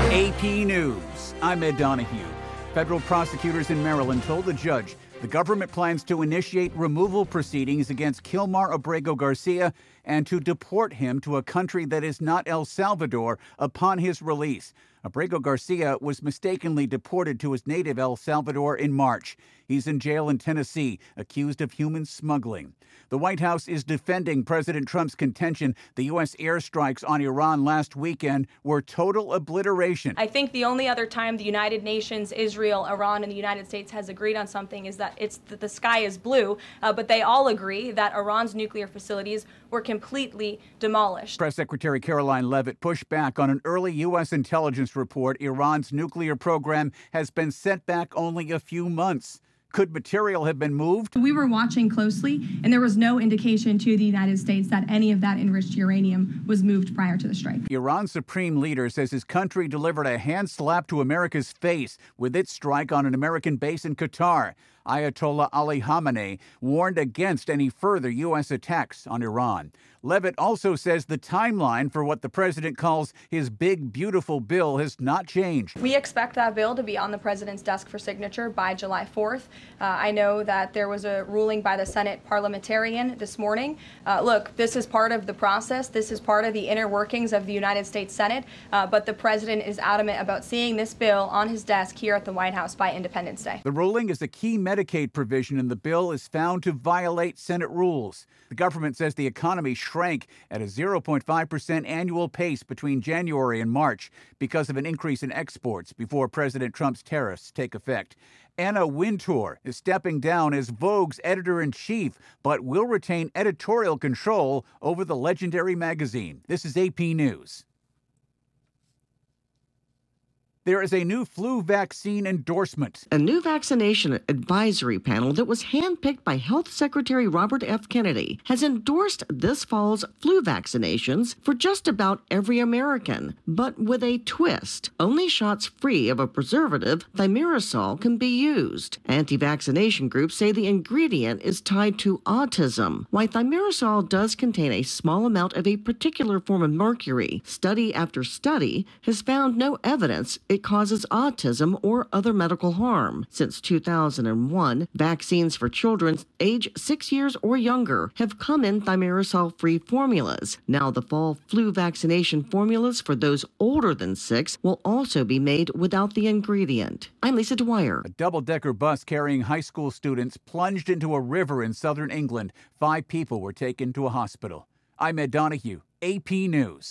AP News. I'm Ed Donahue. Federal prosecutors in Maryland told the judge the government plans to initiate removal proceedings against Kilmar Abrego Garcia and to deport him to a country that is not El Salvador upon his release. Abrego Garcia was mistakenly deported to his native El Salvador in March. He's in jail in Tennessee, accused of human smuggling. The White House is defending President Trump's contention the U.S. airstrikes on Iran last weekend were total obliteration. I think the only other time the United Nations, Israel, Iran, and the United States has agreed on something is that the sky is blue, but they all agree that Iran's nuclear facilities were completely demolished. Press Secretary Caroline Leavitt pushed back on an early U.S. intelligence report Iran's nuclear program has been set back only a few months. Could material have been moved? We were watching closely, and there was no indication to the United States that any of that enriched uranium was moved prior to the strike. Iran's supreme leader says his country delivered a hand slap to America's face with its strike on an American base in Qatar. Ayatollah Ali Khamenei warned against any further U.S. attacks on Iran. Leavitt also says the timeline for what the president calls his big, beautiful bill has not changed. We expect that bill to be on the president's desk for signature by July 4th. I know that there was a ruling by the Senate parliamentarian this morning. Look, this is part of the process. This is part of the inner workings of the United States Senate. But the president is adamant about seeing this bill on his desk here at the White House by Independence Day. The ruling is a key Medicaid provision in the bill is found to violate Senate rules. The government says the economy shrank at a 0.5% annual pace between January and March because of an increase in exports before President Trump's tariffs take effect. Anna Wintour is stepping down as Vogue's editor-in-chief, but will retain editorial control over the legendary magazine. This is AP News. There is a new flu vaccine endorsement. A new vaccination advisory panel that was handpicked by Health Secretary Robert F. Kennedy has endorsed this fall's flu vaccinations for just about every American, but with a twist. Only shots free of a preservative, thimerosal, can be used. Anti-vaccination groups say the ingredient is tied to autism. While thimerosal does contain a small amount of a particular form of mercury, study after study has found no evidence it causes autism or other medical harm. Since 2001, vaccines for children age 6 years or younger have come in thimerosal-free formulas. Now the fall flu vaccination formulas for those older than 6 will also be made without the ingredient. I'm Lisa Dwyer. A double-decker bus carrying high school students plunged into a river in southern England. 5 people were taken to a hospital. I'm Ed Donahue, AP News.